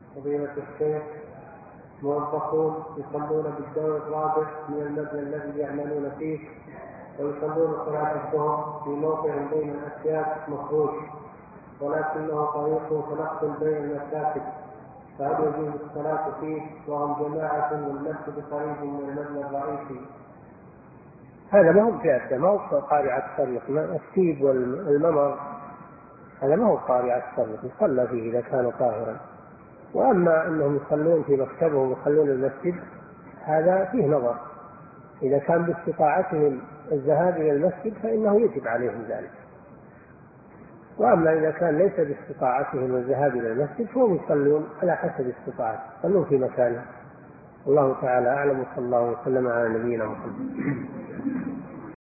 فضيلة الشيخ، موظفون يصلون بالدور الرابع من المبنى الذي يعملون فيه، ويصلون صلاة الظهر في موقع بين الأسياد مفروش، ولكنه طريق تنقل بين المساجد، فهل يجوز الصلاة فيه وهم جماعة والمسجد قريب من المبنى الرئيسي؟ هذا ما هو بعده، ما هو قارعة الطريق، السيب والممر هذا ما هو قارعة الطريق، يصلى فيه إذا كان طاهرا. وأما أنهم يصلون في مكتبهم ويصلون المسجد هذا فيه نظر، إذا كان باستطاعتهم الذهاب إلى المسجد فإنه يجب عليهم ذلك، وأما إذا كان ليس باستطاعتهم الذهاب إلى المسجد فهم يصلون على حسب استطاعتهم، يصلون في مكانهم. الله تعالى أعلم، وصلى الله وسلم على نبينا محمد.